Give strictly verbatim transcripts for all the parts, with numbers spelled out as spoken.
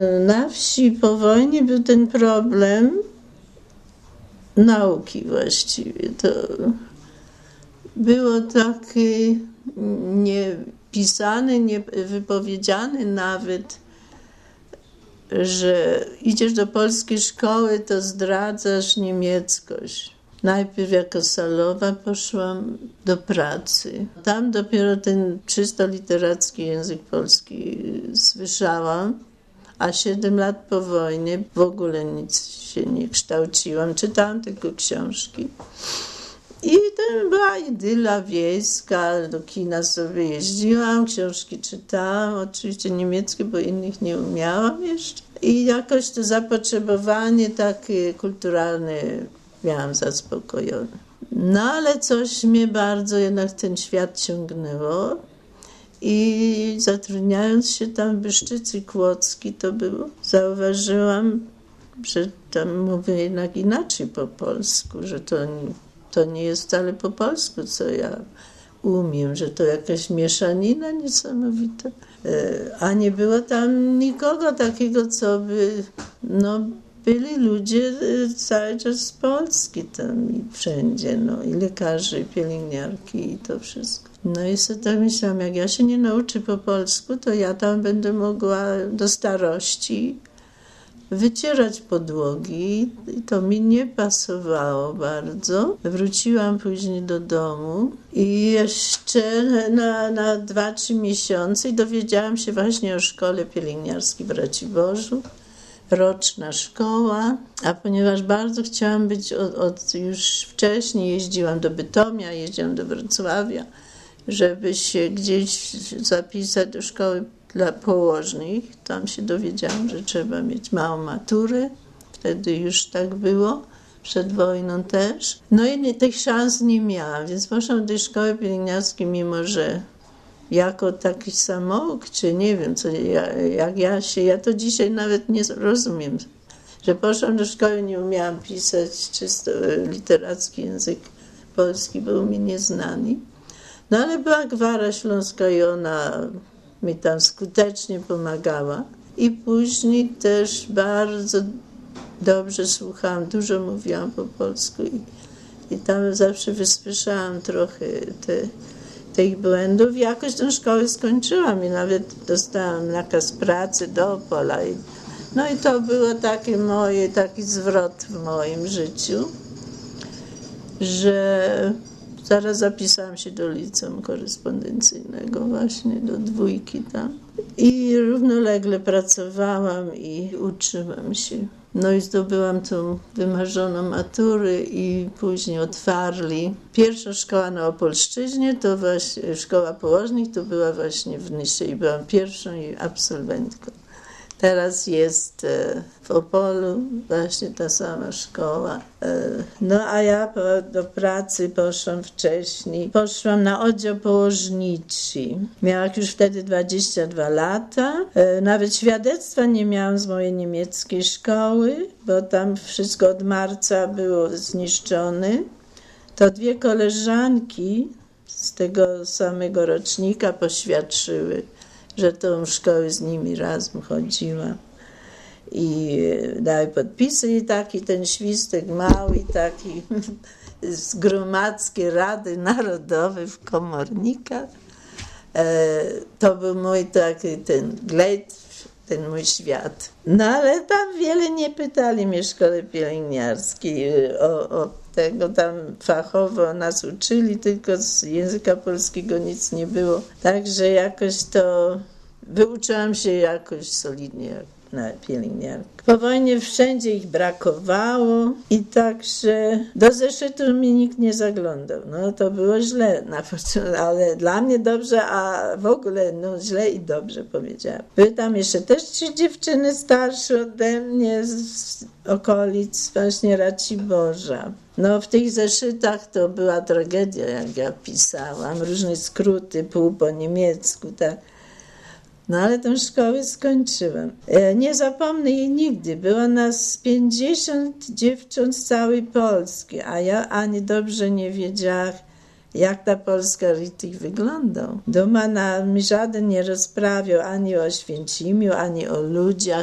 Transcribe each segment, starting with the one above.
Na wsi po wojnie był ten problem nauki właściwie. To było takie niepisane, niewypowiedziane nawet, że idziesz do polskiej szkoły, to zdradzasz niemieckość. Najpierw jako salowa poszłam do pracy. Tam dopiero ten czysto literacki język polski słyszałam, a siedem lat po wojnie w ogóle nic się nie kształciłam. Czytałam tylko książki. I to była idyla wiejska, do kina sobie jeździłam, książki czytałam, oczywiście niemieckie, bo innych nie umiałam jeszcze. I jakoś to zapotrzebowanie takie kulturalne miałam zaspokojone. No ale coś mnie bardzo jednak ten świat ciągnęło i zatrudniając się tam w Byszczycy Kłodzki to było, zauważyłam, że tam mówię jednak inaczej po polsku, że to, to nie jest wcale po polsku, co ja umiem, że to jakaś mieszanina niesamowita. A nie było tam nikogo takiego, co by, no byli ludzie cały czas z Polski tam i wszędzie, no i lekarze, i pielęgniarki i to wszystko. No i sobie tak myślałam, jak ja się nie nauczę po polsku, to ja tam będę mogła do starości wycierać podłogi i to mi nie pasowało bardzo. Wróciłam później do domu i jeszcze na, na dwa, trzy miesiące i dowiedziałam się właśnie o szkole pielęgniarskiej w Raciborzu. Roczna szkoła, a ponieważ bardzo chciałam być od, od już wcześniej, jeździłam do Bytomia, jeździłam do Wrocławia, żeby się gdzieś zapisać do szkoły dla położnych. Tam się dowiedziałam, że trzeba mieć małą maturę. Wtedy już tak było, przed wojną też. No i nie, tych szans nie miałam, więc poszłam do tej szkoły pielęgniarskiej, mimo że jako taki samouk, czy nie wiem, co, jak ja się, ja to dzisiaj nawet nie rozumiem, że poszłam do szkoły, nie umiałam pisać czysto literacki język polski, był mi nieznany. No ale była Gwara Śląska i ona mi tam skutecznie pomagała. I później też bardzo dobrze słuchałam, dużo mówiłam po polsku i, i tam zawsze wysłyszałam trochę te tych błędów. Jakoś tę szkołę skończyłam i nawet dostałam nakaz pracy do Opola. I, no i to było takie moje, taki zwrot w moim życiu, że zaraz zapisałam się do liceum korespondencyjnego, właśnie do dwójki tam. I równolegle pracowałam i uczyłam się. No i zdobyłam tą wymarzoną maturę i później otwarli. Pierwsza szkoła na Opolszczyźnie, to właśnie szkoła położnych, to była właśnie w Nysie i byłam pierwszą jej absolwentką. Teraz jest w Opolu właśnie ta sama szkoła. No a ja do pracy poszłam wcześniej. Poszłam na oddział położniczy. Miałam już wtedy dwadzieścia dwa lata. Nawet świadectwa nie miałam z mojej niemieckiej szkoły, bo tam wszystko od marca było zniszczone. To dwie koleżanki z tego samego rocznika poświadczyły, że tą szkołę z nimi razem chodziłam. I dały podpisy i taki ten świstek mały, taki z gromadzkiej Rady Narodowej w Komornikach. E, to był mój taki ten glejt, ten mój świat. No ale tam wiele nie pytali mnie w szkole pielęgniarskiej o, o tego, tam fachowo nas uczyli, tylko z języka polskiego nic nie było. Także jakoś to wyuczyłam się jakoś solidnie na pielęgniarkę. Po wojnie wszędzie ich brakowało i także do zeszytu mi nikt nie zaglądał. No to było źle na początku, ale dla mnie dobrze, a w ogóle no źle i dobrze powiedziałam. Były tam jeszcze też trzy dziewczyny starsze ode mnie z okolic właśnie Raciborza. No w tych zeszytach to była tragedia, jak ja pisałam. Różne skróty, pół po niemiecku, tak. No ale tę szkołę skończyłam. Nie zapomnę jej nigdy. Było nas pięćdziesiąt dziewcząt z całej Polski, a ja ani dobrze nie wiedziałam, jak ta polska Ritich wyglądał. Doma nam żaden nie rozprawiał ani o Oświęcimiu, ani o ludziach.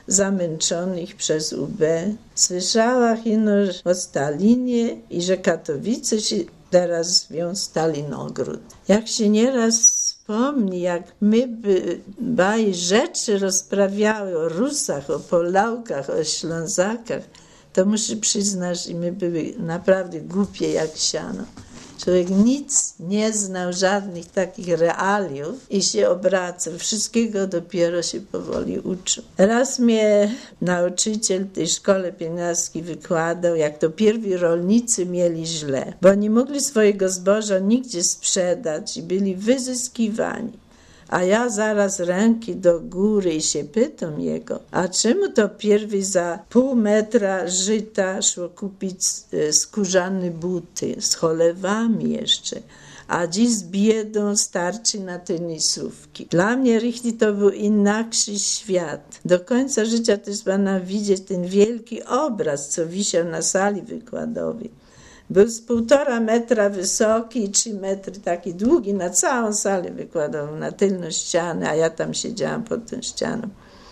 zamęczonych przez U B. Słyszała ino o Stalinie i że Katowice się teraz zwią Stalinogród. Jak się nieraz wspomni, jak my by baj rzeczy rozprawiały o Rusach, o Polałkach, o Ślązakach, to muszę przyznać, że my były naprawdę głupie jak siano. Człowiek nic nie znał, żadnych takich realiów i się obracał. Wszystkiego dopiero się powoli uczył. Raz mnie nauczyciel w tej szkole pielęgniarskiej wykładał, jak to pierwi rolnicy mieli źle, bo nie mogli swojego zboża nigdzie sprzedać i byli wyzyskiwani. A ja zaraz ręki do góry i się pytam jego, a czemu to pierwi za pół metra żyta szło kupić skórzane buty z cholewami jeszcze, a dziś z biedą starczy na tenisówki. Dla mnie richtig to był inaczej świat. Do końca życia też można widzieć ten wielki obraz, co wisiał na sali wykładowej. Był z półtora metra wysoki i trzy metry taki długi na całą salę wykładową, na tylną ścianę, a ja tam siedziałam pod tą ścianą.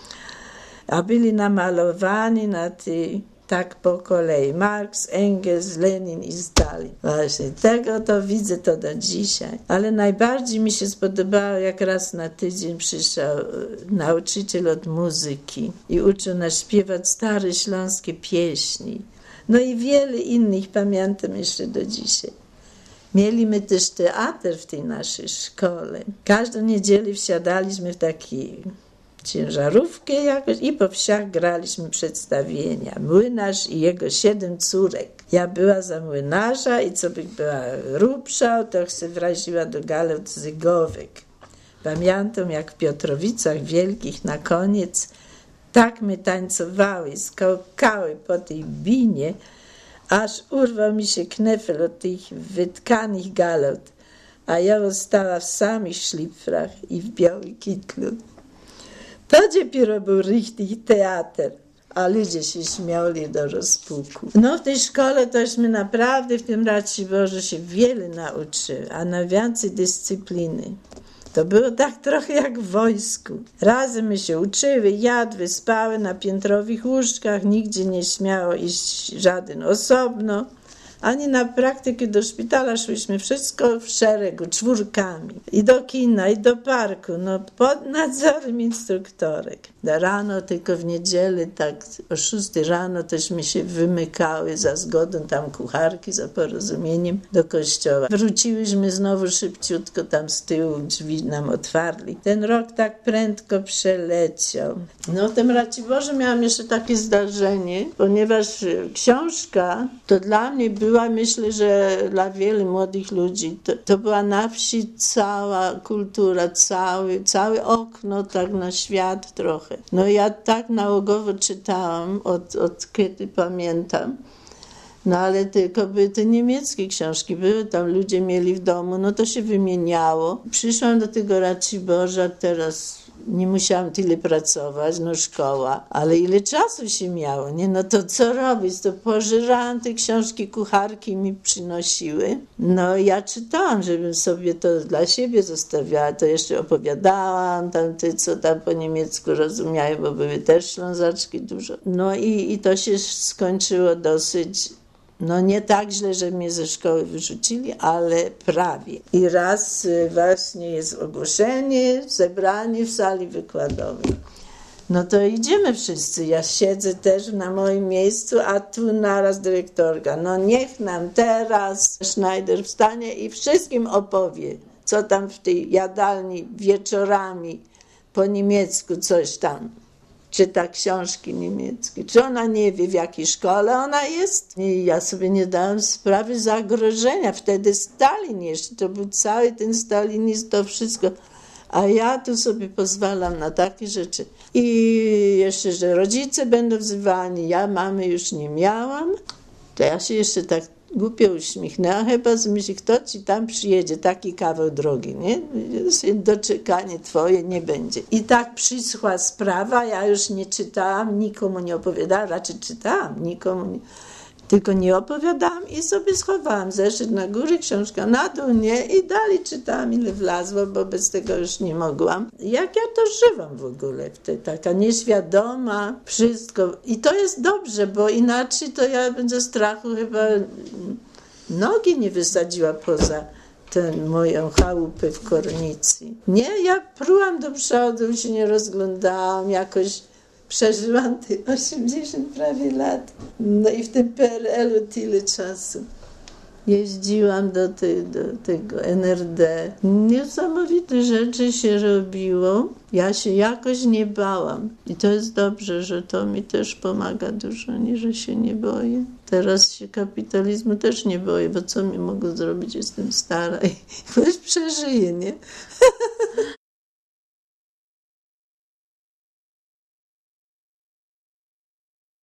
A byli namalowani na tej, tak po kolei, Marks, Engels, Lenin i Stalin. Właśnie tego to widzę to do dzisiaj. Ale najbardziej mi się spodobało, jak raz na tydzień przyszedł nauczyciel od muzyki i uczył nas śpiewać stare śląskie pieśni. No i wiele innych pamiętam jeszcze do dzisiaj. Mieliśmy też teatr w tej naszej szkole. Każdą niedzielę wsiadaliśmy w taką ciężarówkę jakoś i po wsiach graliśmy przedstawienia. Młynarz i jego siedem córek. Ja była za młynarza i co by była grubsza, to się wraziła do galot zygowek. Pamiętam, jak w Piotrowicach Wielkich na koniec tak my tańcowały, skakały po tej binie, aż urwał mi się knefel od tych wytkanych galot, a ja została w samych szlifrach i w białym kitlu. To dopiero był richtig teatr, a ludzie się śmiali do rozpuku. No w tej szkole tośmy naprawdę w tym Raciborzu się wiele nauczyły, a najwięcej dyscypliny. To było tak trochę jak w wojsku. Razem my się uczyły, jadły, spały na piętrowych łóżkach, nigdzie nie śmiało iść żaden osobno. Ani na praktykę do szpitala szłyśmy wszystko w szeregu, czwórkami. I do kina, i do parku, no pod nadzorem instruktorek. Do rano, tylko w niedzielę, tak o szóstej rano tośmy się wymykały za zgodą tam kucharki, za porozumieniem do kościoła. Wróciłyśmy znowu szybciutko, tam z tyłu drzwi nam otwarli. Ten rok tak prędko przeleciał. No w tym Raciborzu miałam jeszcze takie zdarzenie, ponieważ książka to dla mnie była, myślę, że dla wielu młodych ludzi, to, to była na wsi cała kultura, cały, całe okno tak na świat trochę. No ja tak nałogowo czytałam, od, od kiedy pamiętam. No ale tylko były te niemieckie książki, były tam, ludzie mieli w domu, no to się wymieniało. Przyszłam do tego Raciborza, teraz nie musiałam tyle pracować, no szkoła, ale ile czasu się miało, nie? No to co robić? To pożerałam te książki, kucharki mi przynosiły. No ja czytałam, żebym sobie to dla siebie zostawiała, to jeszcze opowiadałam, tam ty, co tam po niemiecku rozumiają, bo były też Ślązaczki dużo. No i, i to się skończyło dosyć, no nie tak źle, że mnie ze szkoły wyrzucili, ale prawie. I raz właśnie jest ogłoszenie, zebranie w sali wykładowej. No to idziemy wszyscy. Ja siedzę też na moim miejscu, a tu naraz dyrektorka. No niech nam teraz Schneider wstanie i wszystkim opowie, co tam w tej jadalni wieczorami po niemiecku coś tam. Czyta książki niemieckie. Czy ona nie wie, w jakiej szkole ona jest? I ja sobie nie dałam sprawy zagrożenia. Wtedy Stalin jeszcze, to był cały ten stalinizm, to wszystko. A ja tu sobie pozwalam na takie rzeczy. I jeszcze, że rodzice będą wzywani. Ja mamy już nie miałam. To ja się jeszcze tak głupio uśmiechnęła, chyba z myśli, kto ci tam przyjedzie, taki kawał drogi, nie? Doczekanie twoje nie będzie. I tak przyschła sprawa, ja już nie czytałam, nikomu nie opowiadałam, raczej czytałam, nikomu nie. Tylko nie opowiadałam i sobie schowałam zeszyt na górę, książka na dół, nie? I dalej czytałam, ile wlazło, bo bez tego już nie mogłam. Jak ja to żywam w ogóle, wtedy, taka nieświadoma, wszystko. I to jest dobrze, bo inaczej to ja bym ze strachu chyba nogi nie wysadziła poza tę moją chałupę w Kornicy. Nie, ja prułam do przodu, się nie rozglądałam, jakoś przeżyłam te osiemdziesiąt prawie lat. No i w tym P R L-u tyle czasu. Jeździłam do, tej, do tego N R D. Niesamowite rzeczy się robiło. Ja się jakoś nie bałam. I to jest dobrze, że to mi też pomaga dużo, nie, że się nie boję. Teraz się kapitalizmu też nie boję, bo co mi mogą zrobić? Jestem stara i już przeżyję, nie?